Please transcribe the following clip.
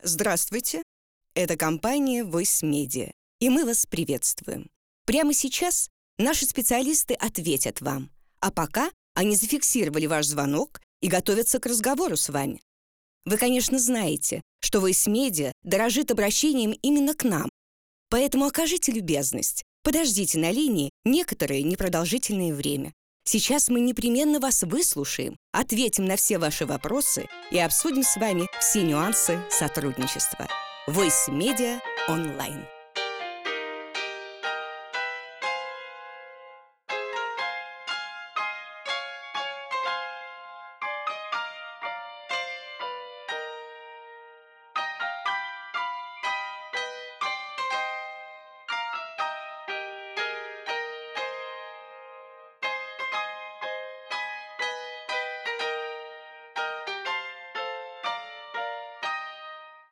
Здравствуйте, это компания Voice Media, и мы вас приветствуем. Прямо сейчас наши специалисты ответят вам, а пока они зафиксировали ваш звонок и готовятся к разговору с вами. Вы, конечно, знаете, что Voice Media дорожит обращением именно к нам, поэтому окажите любезность, подождите на линии некоторое непродолжительное время. Сейчас мы непременно вас выслушаем, ответим на все ваши вопросы и обсудим с вами все нюансы сотрудничества. Voice Media Online.